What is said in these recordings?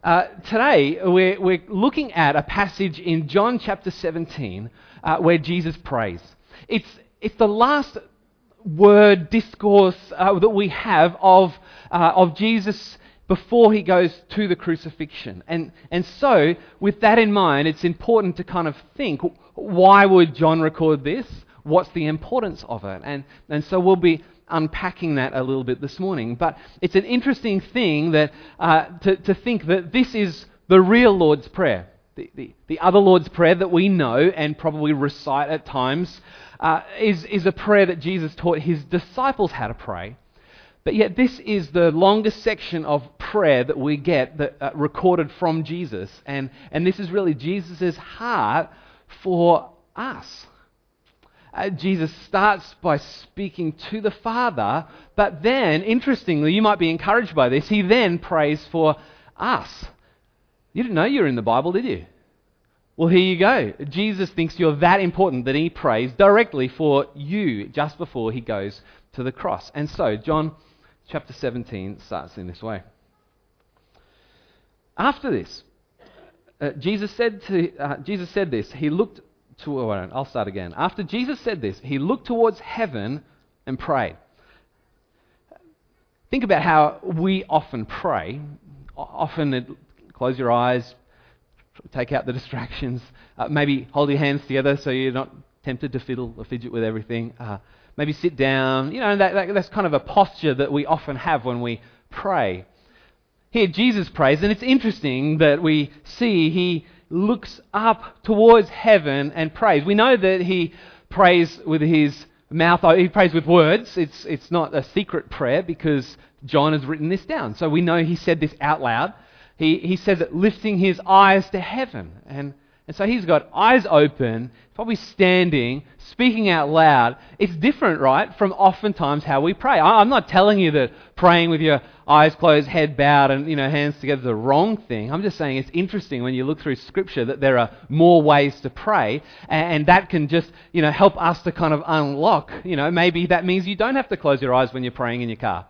Today, we're looking at a passage in John chapter 17 where Jesus prays. It's the last word, discourse that we have of Jesus before he goes to the crucifixion. And so, with that in mind, it's important to kind of think, why would John record this? What's the importance of it? And so we'll be unpacking that a little bit this morning. But it's an interesting thing that to think that this is the real Lord's Prayer. The other Lord's Prayer that we know and probably recite at times is a prayer that Jesus taught his disciples how to pray. But yet this is the longest section of prayer that we get that recorded from Jesus. And this is really Jesus' heart for us. Jesus starts by speaking to the Father, but then, interestingly, you might be encouraged by this, he then prays for us. You didn't know you were in the Bible, did you? Well, here you go. Jesus thinks you're that important that he prays directly for you just before he goes to the cross. And so, John chapter 17 starts in this way. After this, Jesus said this. He looked I'll start again. After Jesus said this, he looked towards heaven and prayed. Think about how we often pray. Close your eyes, take out the distractions, maybe hold your hands together so you're not tempted to fiddle or fidget with everything. Maybe sit down. That's kind of a posture that we often have when we pray. Here Jesus prays, and it's interesting that we see he looks up towards heaven and prays. We know that he prays with his mouth, he prays with words. It's not a secret prayer because John has written this down. So we know he said this out loud. He says it lifting his eyes to heaven. And so he's got eyes open, probably standing, speaking out loud. It's different, right, from oftentimes how we pray. I'm not telling you that praying with your eyes closed, head bowed, and hands together is the wrong thing. I'm just saying it's interesting when you look through Scripture that there are more ways to pray, and that can just help us to kind of unlock. Maybe that means you don't have to close your eyes when you're praying in your car.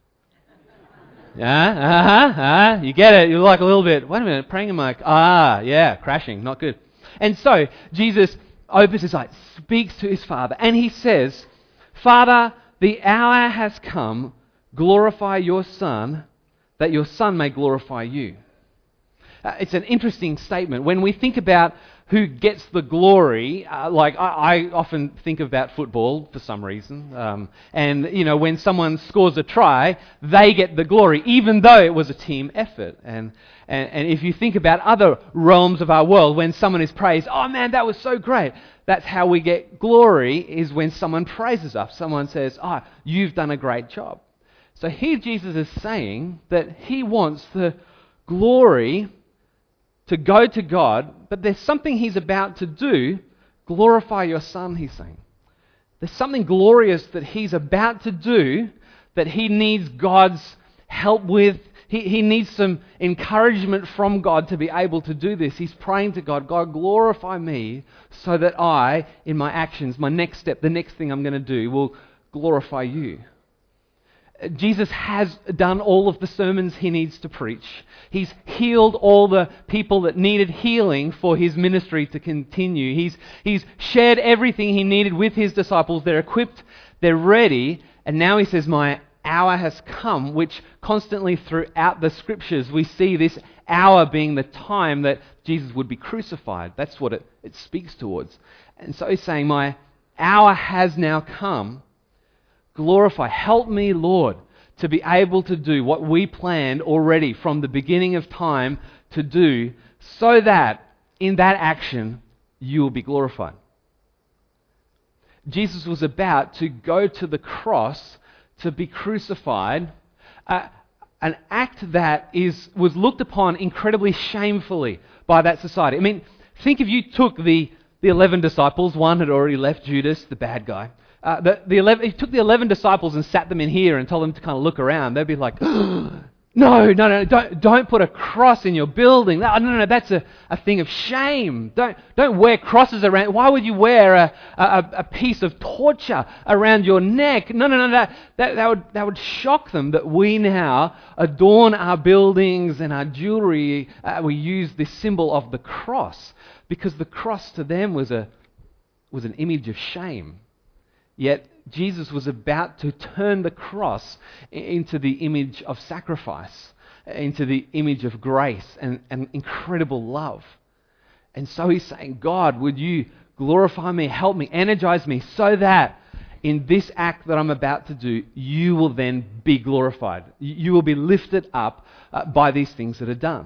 You get it. You're like a little bit, wait a minute, praying in my car. Crashing, not good. And so, Jesus opens his eyes, speaks to his Father, and he says, Father, the hour has come, glorify your Son, that your Son may glorify you. It's an interesting statement. When we think about who gets the glory, I often think about football for some reason. And when someone scores a try, they get the glory, even though it was a team effort. And if you think about other realms of our world, when someone is praised, oh man, that was so great. That's how we get glory, is when someone praises us. Someone says, oh, you've done a great job. So here Jesus is saying that he wants the glory to go to God, but there's something he's about to do. Glorify your Son, he's saying. There's something glorious that he's about to do that he needs God's help with. He needs some encouragement from God to be able to do this. He's praying to God, God, glorify me so that I, in my actions, my next step, the next thing I'm going to do, will glorify you. Jesus has done all of the sermons he needs to preach. He's healed all the people that needed healing for his ministry to continue. He's shared everything he needed with his disciples. They're equipped, they're ready, and now he says, my hour has come, which constantly throughout the Scriptures we see this hour being the time that Jesus would be crucified. That's what it speaks towards. And so he's saying, my hour has now come. Glorify. Help me, Lord, to be able to do what we planned already from the beginning of time to do, so that in that action you will be glorified. Jesus was about to go to the cross to be crucified, an act that was looked upon incredibly shamefully by that society. I mean, think if you took the 11 disciples, one had already left, Judas, the bad guy. He took the 11 disciples and sat them in here and told them to kind of look around. They'd be like, No, don't put a cross in your building. No, that's a thing of shame. Don't wear crosses around. Why would you wear a piece of torture around your neck? No, that would shock them that we now adorn our buildings and our jewelry. We use this symbol of the cross because the cross to them was an image of shame. Yet Jesus was about to turn the cross into the image of sacrifice, into the image of grace and incredible love. And so he's saying, God, would you glorify me, help me, energize me, so that in this act that I'm about to do, you will then be glorified. You will be lifted up by these things that are done.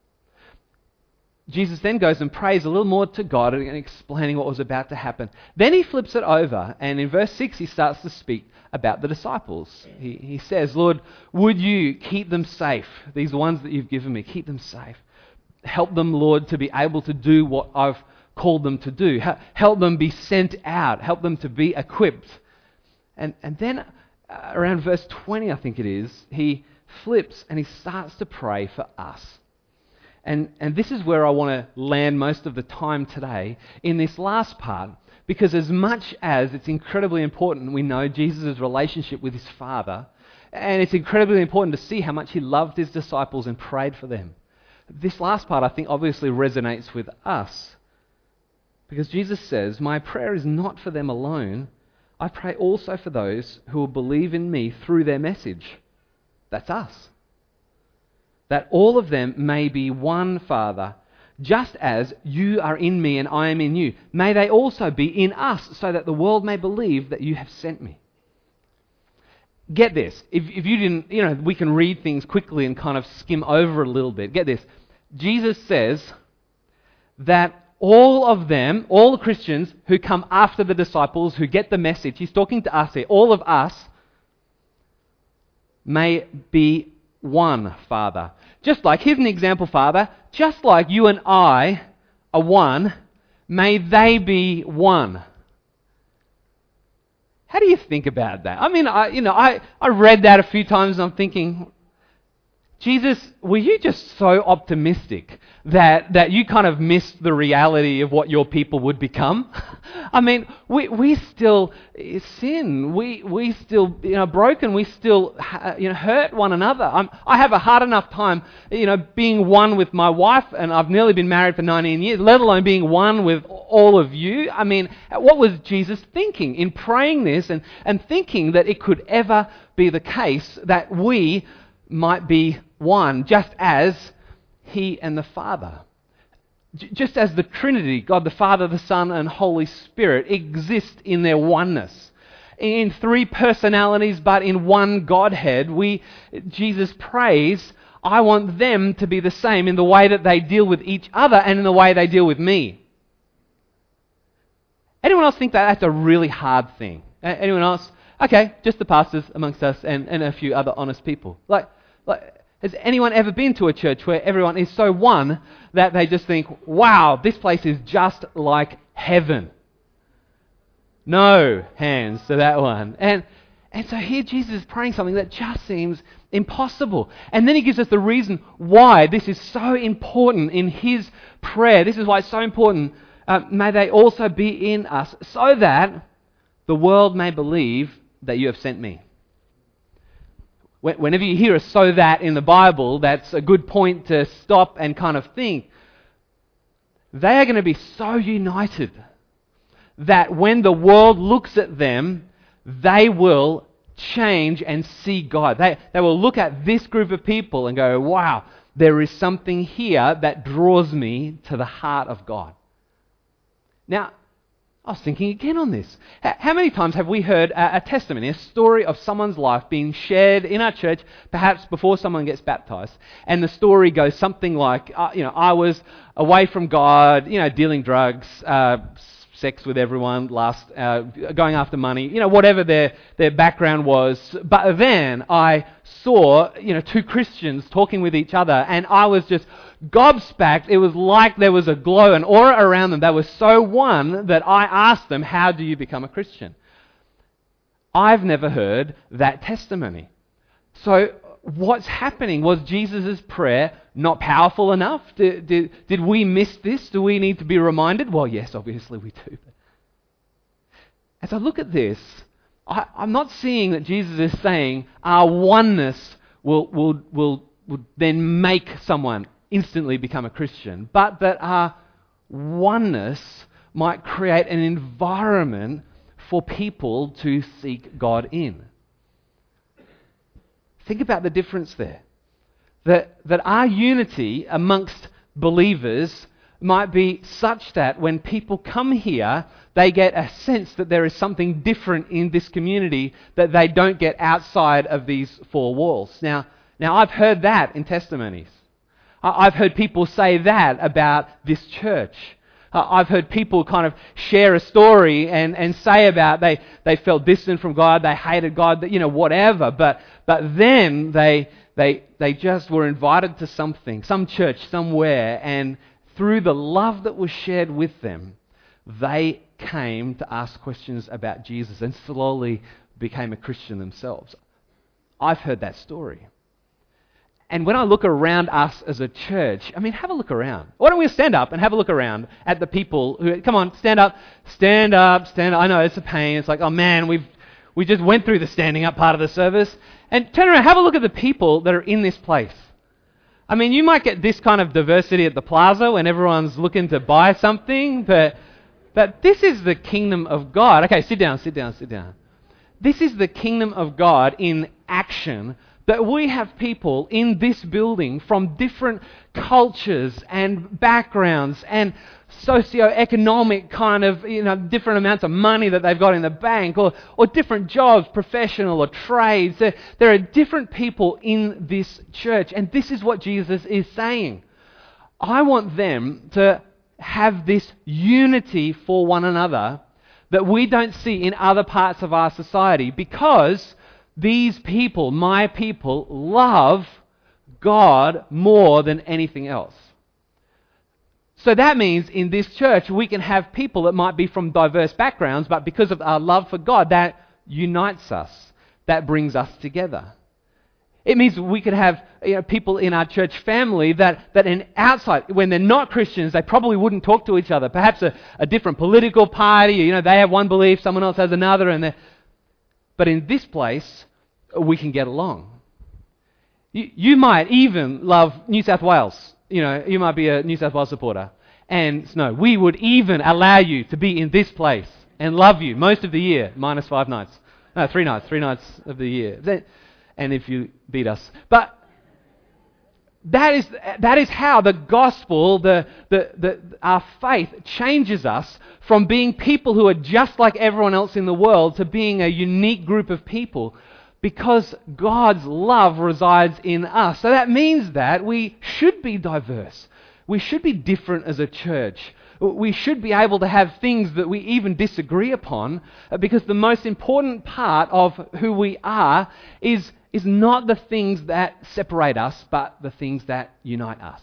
Jesus then goes and prays a little more to God and explaining what was about to happen. Then he flips it over, and in verse 6 he starts to speak about the disciples. He says, Lord, would you keep them safe? These ones that you've given me, keep them safe. Help them, Lord, to be able to do what I've called them to do. Help them be sent out. Help them to be equipped. And then around verse 20, I think it is, he flips and he starts to pray for us. And this is where I want to land most of the time today, in this last part, because as much as it's incredibly important we know Jesus' relationship with his Father, and it's incredibly important to see how much he loved his disciples and prayed for them, this last part I think obviously resonates with us. Because Jesus says, my prayer is not for them alone, I pray also for those who will believe in me through their message. That's us. That all of them may be one, Father, just as you are in me and I am in you. May they also be in us, so that the world may believe that you have sent me. Get this. If you didn't, we can read things quickly and kind of skim over a little bit. Get this. Jesus says that all of them, all the Christians who come after the disciples, who get the message, he's talking to us here, all of us may be one, Father. Just like, here's an example, Father, just like you and I are one, may they be one. How do you think about that? I mean, I read that a few times and I'm thinking, Jesus, were you just so optimistic that you kind of missed the reality of what your people would become? I mean, we still sin. We still broken. We still hurt one another. I have a hard enough time being one with my wife, and I've nearly been married for 19 years, let alone being one with all of you. I mean, what was Jesus thinking in praying this and thinking that it could ever be the case that we might be one, just as he and the Father, just as the Trinity, God the Father, the Son, and Holy Spirit, exist in their oneness, in three personalities but in one Godhead. Jesus prays, I want them to be the same in the way that they deal with each other and in the way they deal with me. Anyone else think that that's a really hard thing? Anyone else? Okay, just the pastors amongst us and a few other honest people. Like, has anyone ever been to a church where everyone is so one that they just think, wow, this place is just like heaven? No hands to that one. And so here Jesus is praying something that just seems impossible. And then he gives us the reason why this is so important in his prayer. This is why it's so important. May they also be in us, so that the world may believe that you have sent me. Whenever you hear a "so that" in the Bible, that's a good point to stop and kind of think. They are going to be so united that when the world looks at them, they will change and see God. They will look at this group of people and go, wow, there is something here that draws me to the heart of God. Now, I was thinking again on this. How many times have we heard a testimony, a story of someone's life being shared in our church, perhaps before someone gets baptized, and the story goes something like, I was away from God, dealing drugs, sex with everyone, going after money, whatever their background was. But then I saw, two Christians talking with each other, and I was just gobsmacked. It was like there was a glow, an aura around them. They were so one that I asked them, how do you become a Christian? I've never heard that testimony. So what's happening? Was Jesus' prayer not powerful enough? Did we miss this? Do we need to be reminded? Well, yes, obviously we do. As I look at this, I'm not seeing that Jesus is saying our oneness will then make someone instantly become a Christian, but that our oneness might create an environment for people to seek God in. Think about the difference there. That our unity amongst believers might be such that when people come here, they get a sense that there is something different in this community that they don't get outside of these four walls. Now I've heard that in testimonies. I've heard people say that about this church. I've heard people kind of share a story and say about they felt distant from God, they hated God, whatever. But then they just were invited to something, some church somewhere, and through the love that was shared with them, they came to ask questions about Jesus and slowly became a Christian themselves. I've heard that story. And when I look around us as a church, have a look around. Why don't we stand up and have a look around at the people who, come on, stand up. I know it's a pain. It's like, oh man, we just went through the standing up part of the service. And turn around, have a look at the people that are in this place. You might get this kind of diversity at the plaza when everyone's looking to buy something, but this is the kingdom of God. Okay, sit down. This is the kingdom of God in action, that we have people in this building from different cultures and backgrounds and socio-economic kind of, different amounts of money that they've got in the bank or different jobs, professional or trades. There are different people in this church, and this is what Jesus is saying. I want them to have this unity for one another that we don't see in other parts of our society, because these people, my people, love God more than anything else. So that means in this church we can have people that might be from diverse backgrounds, but because of our love for God, that unites us, that brings us together. It means we could have people in our church family that in outside, when they're not Christians, they probably wouldn't talk to each other. Perhaps a different political party, they have one belief, someone else has another, but in this place, we can get along. You might even love New South Wales. You might be a New South Wales supporter. And no, we would even allow you to be in this place and love you most of the year, minus 5 nights. No, 3 nights. 3 nights of the year. And if you beat us. But that is how the gospel, our faith changes us from being people who are just like everyone else in the world to being a unique group of people, because God's love resides in us. So that means that we should be diverse. We should be different as a church. We should be able to have things that we even disagree upon, because the most important part of who we are is not the things that separate us, but the things that unite us.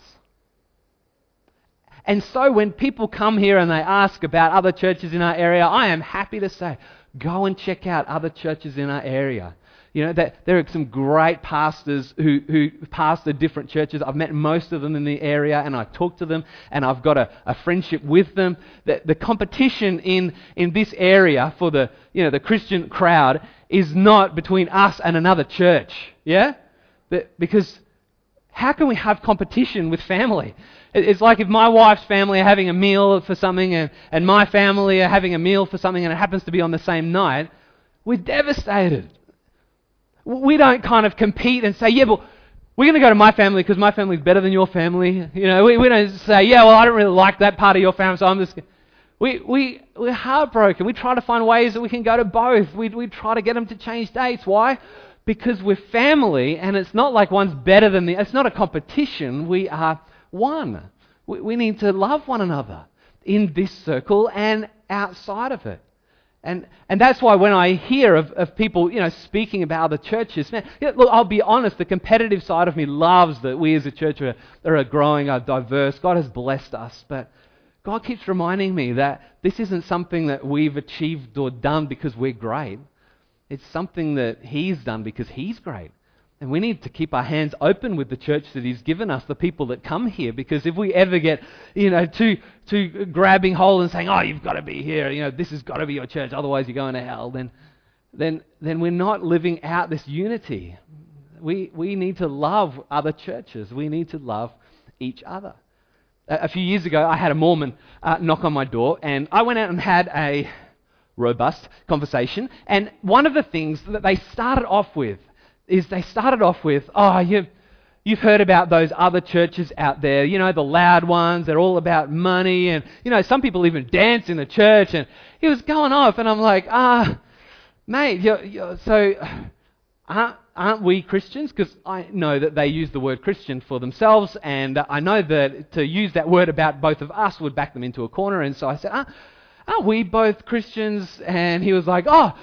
And so when people come here and they ask about other churches in our area, I am happy to say, go and check out other churches in our area. That there are some great pastors who pastor different churches. I've met most of them in the area, and I talk to them, and I've got a friendship with them. The competition in this area for the Christian crowd is not between us and another church. Yeah? Because how can we have competition with family? It's like if my wife's family are having a meal for something and my family are having a meal for something and it happens to be on the same night, we're devastated. We don't kind of compete and say, yeah, but we're going to go to my family because my family's better than your family. We don't say, yeah, well, I don't really like that part of your family, so I'm just... We're heartbroken. We try to find ways that we can go to both. We try to get them to change dates. Why? Because we're family, and it's not like one's better than the... It's not a competition. We are one. We need to love one another in this circle and outside of it. And that's why when I hear of people, speaking about other churches, man, look, I'll be honest, the competitive side of me loves that we as a church are growing, are diverse. God has blessed us, but God keeps reminding me that this isn't something that we've achieved or done because we're great. It's something that He's done because He's great. And we need to keep our hands open with the church that He's given us, the people that come here, because if we ever get, too grabbing hold and saying, oh, you've got to be here, this has got to be your church, otherwise you're going to hell, then we're not living out this unity. We need to love other churches. We need to love each other. A few years ago, I had a Mormon knock on my door, and I went out and had a robust conversation. And one of the things that they started off with, oh, you've heard about those other churches out there, the loud ones, they're all about money, and, some people even dance in the church, and he was going off, and I'm like, mate, so aren't we Christians? Because I know that they use the word Christian for themselves, and I know that to use that word about both of us would back them into a corner, and so I said, aren't we both Christians? And he was like, oh,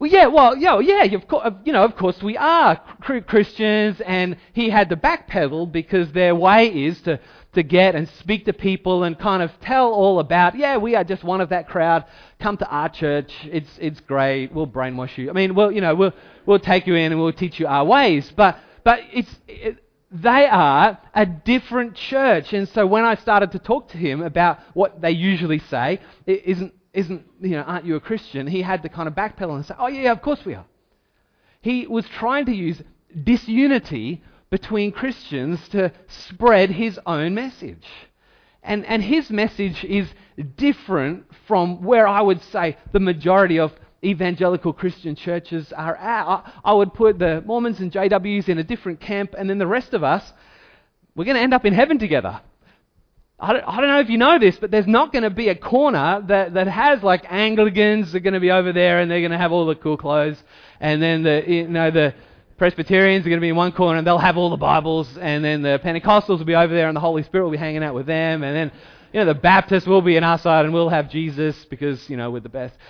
of course we are Christians, and he had to backpedal because their way is to get and speak to people and kind of tell all about, we are just one of that crowd. Come to our church. It's great. We'll brainwash you. I mean, we'll take you in and we'll teach you our ways. But they are a different church, and so when I started to talk to him about what they usually say, aren't you a Christian? He had to kind of backpedal and say, oh yeah, of course we are. He was trying to use disunity between Christians to spread his own message. And his message is different from where I would say the majority of evangelical Christian churches are at. I would put the Mormons and JWs in a different camp, and then the rest of us, we're going to end up in heaven together. I don't know if you know this, but there's not going to be a corner that has like Anglicans are going to be over there and they're going to have all the cool clothes, and then the Presbyterians are going to be in one corner and they'll have all the Bibles, and then the Pentecostals will be over there and the Holy Spirit will be hanging out with them, and then the Baptists will be on our side and we'll have Jesus because we're the best.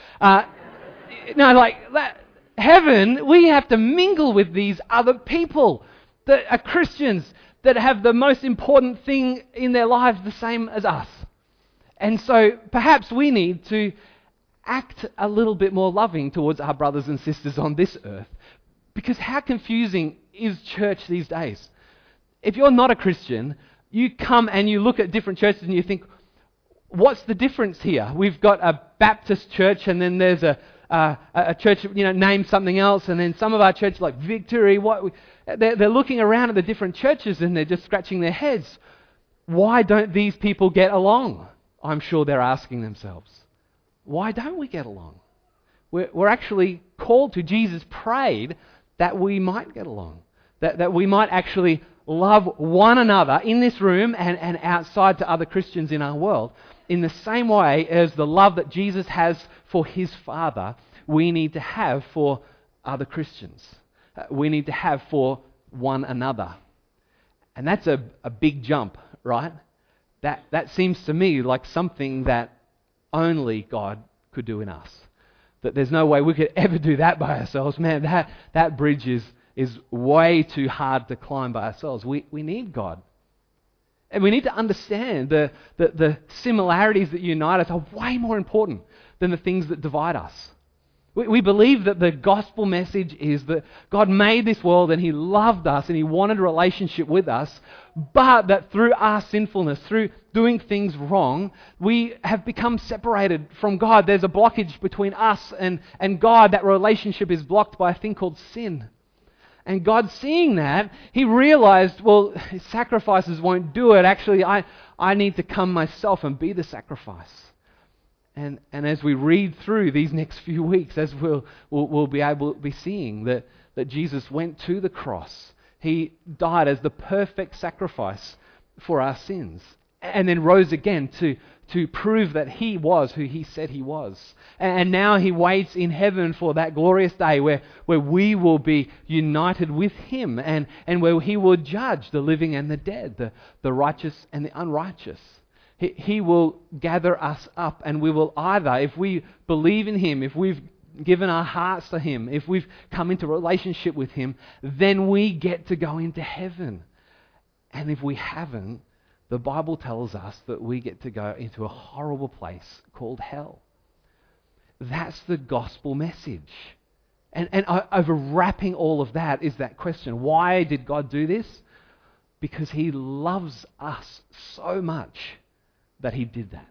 Heaven, we have to mingle with these other people that are Christians, that have the most important thing in their lives the same as us. And so perhaps we need to act a little bit more loving towards our brothers and sisters on this earth. Because how confusing is church these days? If you're not a Christian, you come and you look at different churches and you think, what's the difference here? We've got a Baptist church, and then there's a church, named something else, and then some of our churches like Victory. They're looking around at the different churches and they're just scratching their heads. Why don't these people get along? I'm sure they're asking themselves. Why don't we get along? We're actually called to. Jesus prayed that we might get along, that we might actually love one another in this room and outside to other Christians in our world. In the same way as the love that Jesus has for his Father, we need to have for other Christians. We need to have for one another. And that's a big jump, right? That seems to me like something that only God could do in us. That there's no way we could ever do that by ourselves. Man, that bridge is way too hard to climb by ourselves. We need God. And we need to understand the similarities that unite us are way more important than the things that divide us. We believe that the gospel message is that God made this world and He loved us and He wanted a relationship with us, but that through our sinfulness, through doing things wrong, we have become separated from God. There's a blockage between us and God. That relationship is blocked by a thing called sin. And God, seeing that, He realized, well, sacrifices won't do it. Actually, I need to come myself and be the sacrifice. And as we read through these next few weeks, as we'll be able to be seeing that Jesus went to the cross. He died as the perfect sacrifice for our sins, and then rose again to prove that He was who He said He was. And now He waits in heaven for that glorious day where we will be united with Him, and where He will judge the living and the dead, the righteous and the unrighteous. He will gather us up, and we will either, if we believe in Him, if we've given our hearts to Him, if we've come into relationship with Him, then we get to go into heaven. And if we haven't, the Bible tells us that we get to go into a horrible place called hell. That's the gospel message. And overwrapping all of that is that question, why did God do this? Because He loves us so much that He did that.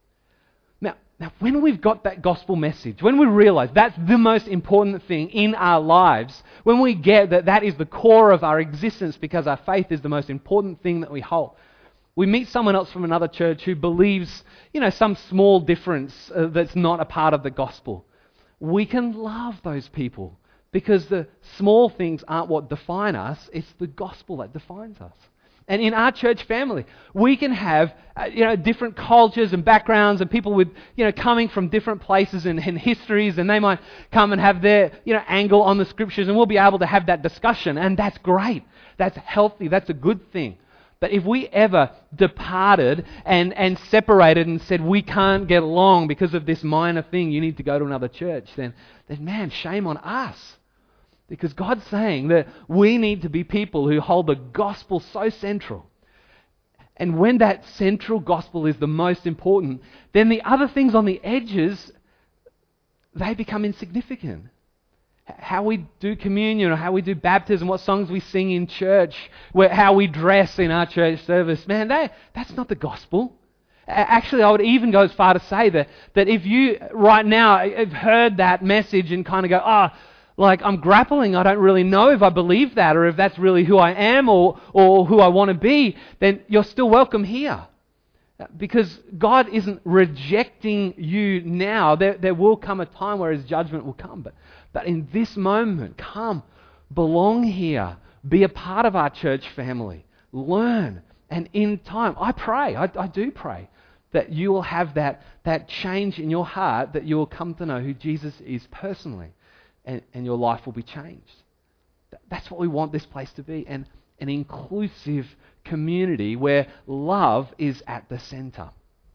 Now, when we've got that gospel message, when we realize that's the most important thing in our lives, when we get that that is the core of our existence because our faith is the most important thing that we hold, we meet someone else from another church who believes, some small difference that's not a part of the gospel. We can love those people because the small things aren't what define us, it's the gospel that defines us. And in our church family, we can have different cultures and backgrounds and people with coming from different places and histories, and they might come and have their angle on the scriptures, and we'll be able to have that discussion, and that's great. That's healthy. That's a good thing. But if we ever departed and separated and said we can't get along because of this minor thing, you need to go to another church, then man, shame on us. Because God's saying that we need to be people who hold the gospel so central. And when that central gospel is the most important, then the other things on the edges, they become insignificant. How we do communion or how we do baptism, what songs we sing in church, how we dress in our church service, man, that's not the gospel. Actually, I would even go as far to say that if you right now have heard that message and kind of go, I'm grappling, I don't really know if I believe that or if that's really who I am or who I want to be, then you're still welcome here. Because God isn't rejecting you now. There will come a time where His judgment will come. But in this moment, come, belong here, be a part of our church family, learn. And in time, I pray, I do pray, that you will have that change in your heart, that you will come to know who Jesus is personally. And your life will be changed. That's what we want this place to be, an inclusive community where love is at the center.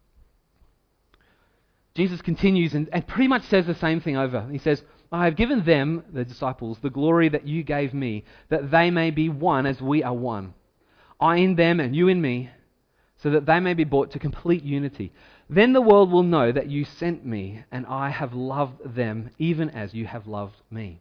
Jesus continues and pretty much says the same thing over. He says, I have given them, the disciples, the glory that you gave me, that they may be one as we are one. I in them and you in me, so that they may be brought to complete unity. Then the world will know that you sent me, and I have loved them even as you have loved me.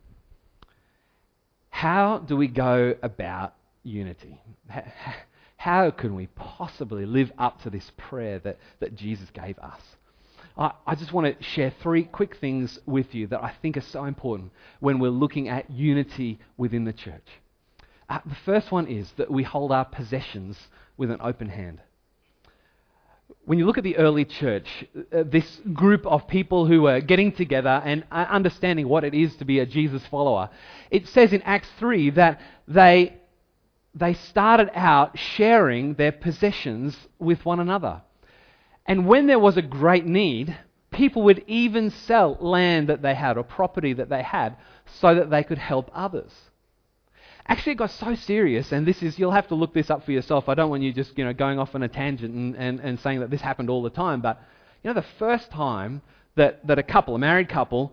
How do we go about unity? How can we possibly live up to this prayer that Jesus gave us? I just want to share 3 quick things with you that I think are so important when we're looking at unity within the church. The first one is that we hold our possessions with an open hand. When you look at the early church, this group of people who were getting together and understanding what it is to be a Jesus follower, it says in Acts 3 that they started out sharing their possessions with one another. And when there was a great need, people would even sell land that they had or property that they had so that they could help others. Actually, it got so serious, and you'll have to look this up for yourself. I don't want you just going off on a tangent and saying that this happened all the time. But the first time that a married couple,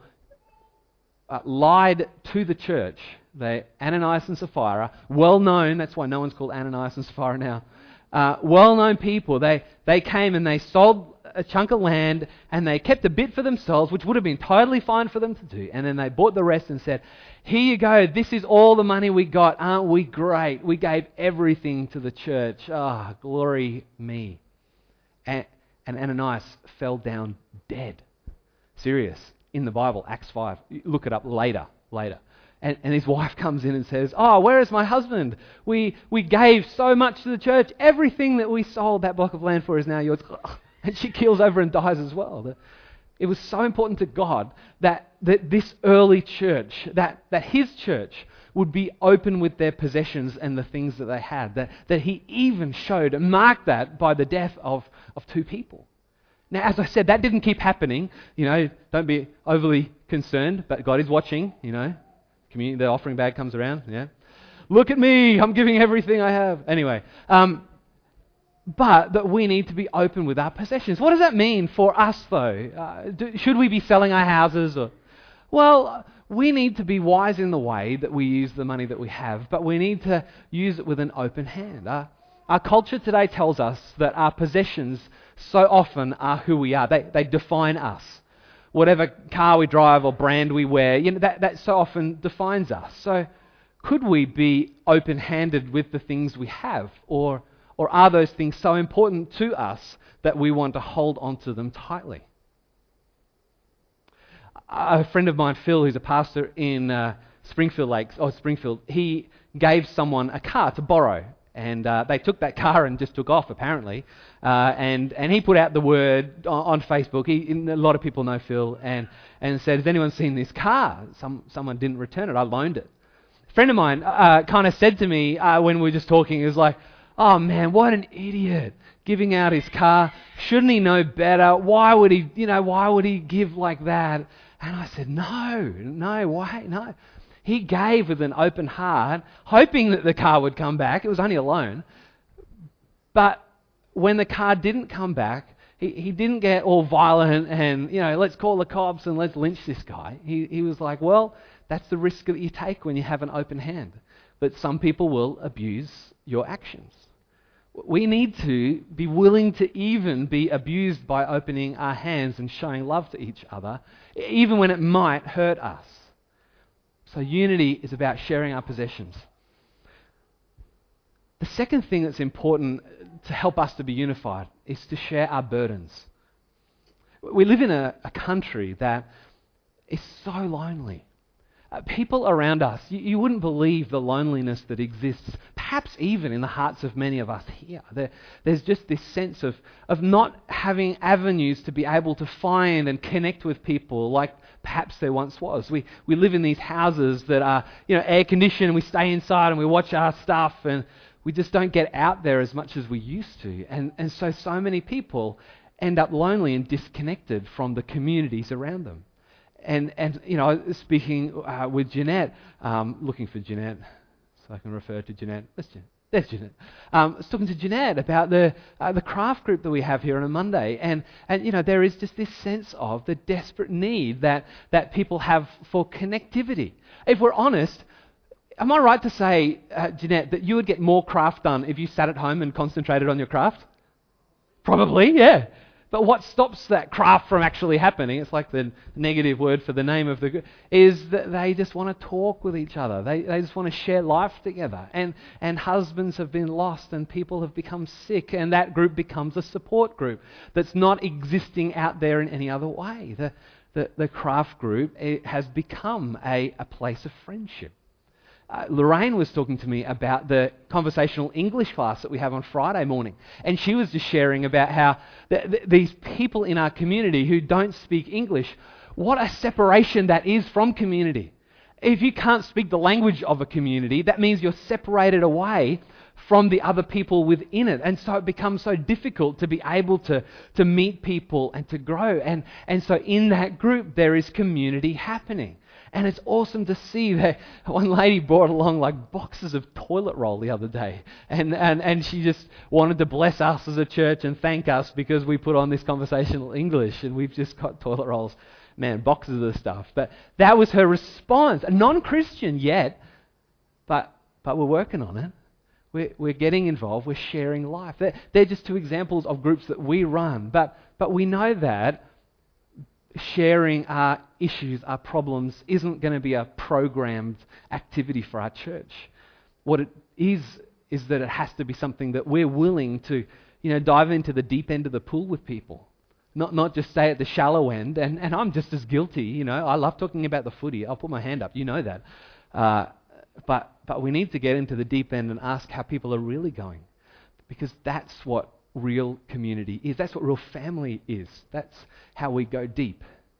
lied to the church, Ananias and Sapphira, well known. That's why no one's called Ananias and Sapphira now. Well-known people. They came and they sold a chunk of land and they kept a bit for themselves, which would have been totally fine for them to do. And then they bought the rest and said, here you go, this is all the money we got. Aren't we great? We gave everything to the church. Glory me. And Ananias fell down dead. Serious. In the Bible, Acts 5. Look it up later. And his wife comes in and says, where is my husband? We gave so much to the church. Everything that we sold that block of land for is now yours. And she keels over and dies as well. It was so important to God that this early church, that His church would be open with their possessions and the things that they had. That He even showed and marked that by the death of 2 people. Now, as I said, that didn't keep happening. Don't be overly concerned, but God is watching, Community, the offering bag comes around, yeah. Look at me, I'm giving everything I have. Anyway, but that we need to be open with our possessions. What does that mean for us, though? Should we be selling our houses? Well, we need to be wise in the way that we use the money that we have, but we need to use it with an open hand. Our culture today tells us that our possessions so often are who we are. They define us. whatever car we drive or brand we wear, that so often defines us. So could we be open-handed with the things we have? Or are those things so important to us that we want to hold onto them tightly? A friend of mine, Phil, who's a pastor in Springfield, he gave someone a car to borrow. And they took that car and just took off, apparently. And he put out the word on Facebook. A lot of people know Phil, and said, "Has anyone seen this car?" Someone didn't return it. I loaned it. A friend of mine kind of said to me when we were just talking, he was like, "Oh man, what an idiot, giving out his car. Shouldn't he know better? Why would he give like that?" And I said, No, why? No. He gave with an open heart, hoping that the car would come back. It was only a loan. But when the car didn't come back, he didn't get all violent and, let's call the cops and let's lynch this guy. He was like, well, that's the risk that you take when you have an open hand. But some people will abuse your actions. We need to be willing to even be abused by opening our hands and showing love to each other, even when it might hurt us. So unity is about sharing our possessions. The second thing that's important to help us to be unified is to share our burdens. We live in a country that is so lonely. People around us, you wouldn't believe the loneliness that exists, perhaps even in the hearts of many of us here. There's just this sense of not having avenues to be able to find and connect with people like perhaps there once was. We live in these houses that are air conditioned, and we stay inside and we watch our stuff, and we just don't get out there as much as we used to. And so many people end up lonely and disconnected from the communities around them. And speaking with Jeanette, looking for Jeanette, so I can refer to Jeanette. There's Jeanette. I was talking to Jeanette about the craft group that we have here on a Monday, and there is just this sense of the desperate need that people have for connectivity. If we're honest, am I right to say, Jeanette, that you would get more craft done if you sat at home and concentrated on your craft? Probably, yeah. But what stops that craft from actually happening, it's like the negative word for the name of the group, is that they just want to talk with each other. They just want to share life together. And husbands have been lost and people have become sick, and that group becomes a support group that's not existing out there in any other way. The craft group has become a place of friendship. Lorraine was talking to me about the conversational English class that we have on Friday morning. And she was just sharing about how these people in our community who don't speak English, what a separation that is from community. If you can't speak the language of a community, that means you're separated away from the other people within it. And so it becomes so difficult to be able to meet people and to grow. And so in that group, there is community happening. And it's awesome to see that one lady brought along like boxes of toilet roll the other day. And she just wanted to bless us as a church and thank us because we put on this conversational English and we've just got toilet rolls. Man, boxes of stuff. But that was her response. A non-Christian yet, but we're working on it. We're getting involved. We're sharing life. They're just two examples of groups that we run. But we know that sharing our issues, our problems, isn't going to be a programmed activity for our church. What it is that it has to be something that we're willing to, dive into the deep end of the pool with people. Not just stay at the shallow end. And I'm just as guilty, I love talking about the footy. I'll put my hand up. You know that. But we need to get into the deep end and ask how people are really going. Because that's what real community is. That's what real family is. That's how we go deep.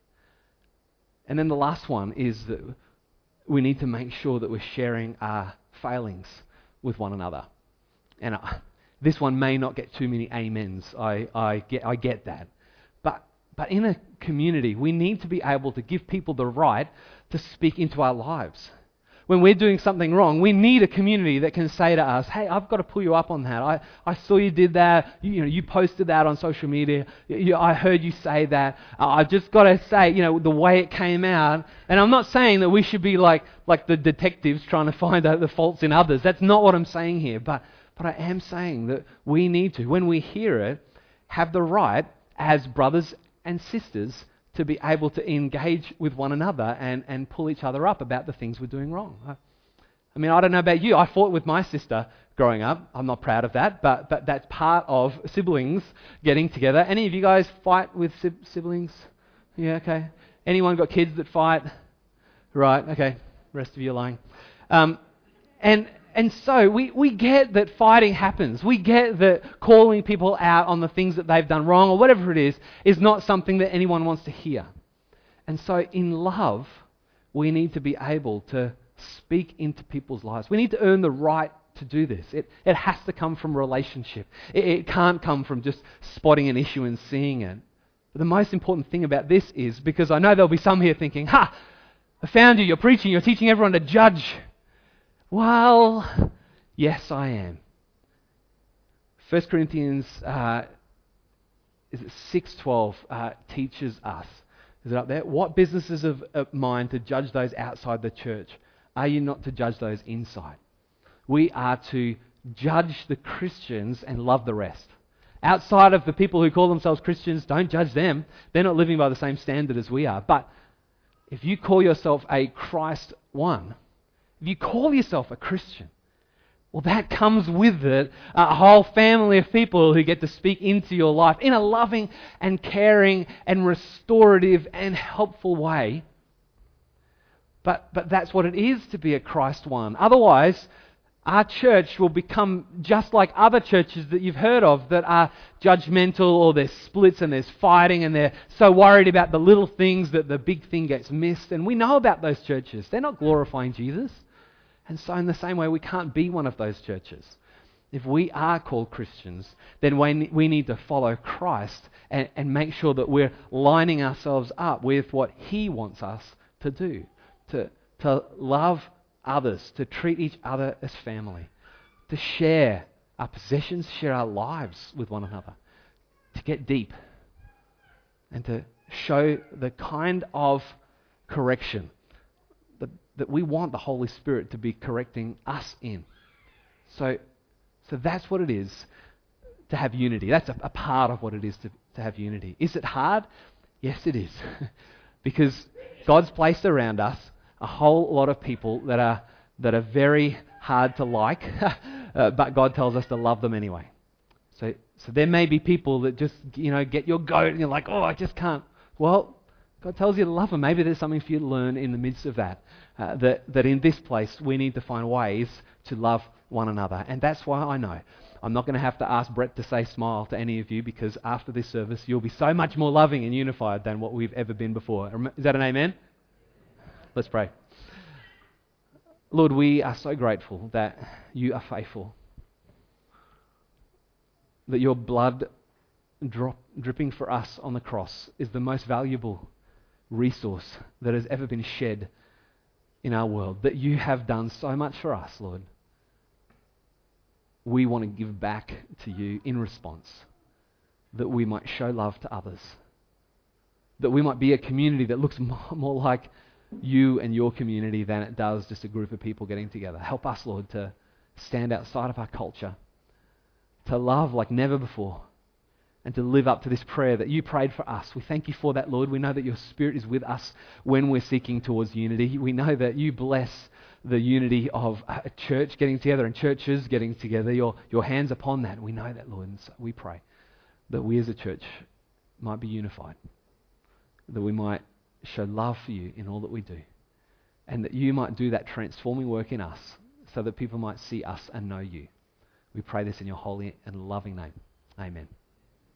And then the last one is that we need to make sure that we're sharing our failings with one another. And this one may not get too many amens. I get that. But in a community, we need to be able to give people the right to speak into our lives. When we're doing something wrong, we need a community that can say to us, hey, I've got to pull you up on that. I saw you did that. You posted that on social media. I heard you say that. I've just got to say, the way it came out. And I'm not saying that we should be like the detectives trying to find out the faults in others. That's not what I'm saying here. But I am saying that we need to, when we hear it, have the right as brothers and sisters to be able to engage with one another and pull each other up about the things we're doing wrong. I mean, I don't know about you. I fought with my sister growing up. I'm not proud of that, but that's part of siblings getting together. Any of you guys fight with siblings? Yeah, okay. Anyone got kids that fight? Right, okay. Rest of you are lying. And so we get that fighting happens. We get that calling people out on the things that they've done wrong or whatever it is not something that anyone wants to hear. And so in love, we need to be able to speak into people's lives. We need to earn the right to do this. It has to come from relationship. It can't come from just spotting an issue and seeing it. But the most important thing about this is, because I know there'll be some here thinking, I found you, you're preaching, you're teaching everyone to judge. Well, yes, I am. 1 Corinthians 6:12 teaches us. Is it up there? What business is of mine to judge those outside the church? Are you not to judge those inside? We are to judge the Christians and love the rest. Outside of the people who call themselves Christians, don't judge them. They're not living by the same standard as we are. But if you call yourself a Christ one, if you call yourself a Christian, well, that comes with it a whole family of people who get to speak into your life in a loving and caring and restorative and helpful way. But that's what it is to be a Christ one. Otherwise, our church will become just like other churches that you've heard of that are judgmental, or there's splits and there's fighting and they're so worried about the little things that the big thing gets missed. And we know about those churches. They're not glorifying Jesus. And so in the same way, we can't be one of those churches. If we are called Christians, then we need to follow Christ and make sure that we're lining ourselves up with what He wants us to do. To love others, to treat each other as family, to share our possessions, share our lives with one another, to get deep, and to show the kind of correction that we want the Holy Spirit to be correcting us in. So that's what it is to have unity. That's a part of what it is to have unity. Is it hard? Yes, it is. Because God's placed around us a whole lot of people that are very hard to like, but God tells us to love them anyway. So there may be people that just, get your goat and you're like, I just can't. Well, God tells you to love them. Maybe there's something for you to learn in the midst of that. That in this place we need to find ways to love one another. And that's why I know I'm not going to have to ask Brett to say smile to any of you, because after this service you'll be so much more loving and unified than what we've ever been before. Is that an amen? Let's pray. Lord, we are so grateful that you are faithful, that your blood dripping for us on the cross is the most valuable resource that has ever been shed in our world, that you have done so much for us, Lord. We want to give back to you in response, that we might show love to others, that we might be a community that looks more like you and your community than it does just a group of people getting together. Help us, Lord, to stand outside of our culture, to love like never before, and to live up to this prayer that you prayed for us. We thank you for that, Lord. We know that your Spirit is with us when we're seeking towards unity. We know that you bless the unity of a church getting together and churches getting together. Your hand's upon that. We know that, Lord. And so we pray that we as a church might be unified, that we might show love for you in all that we do, and that you might do that transforming work in us so that people might see us and know you. We pray this in your holy and loving name. Amen.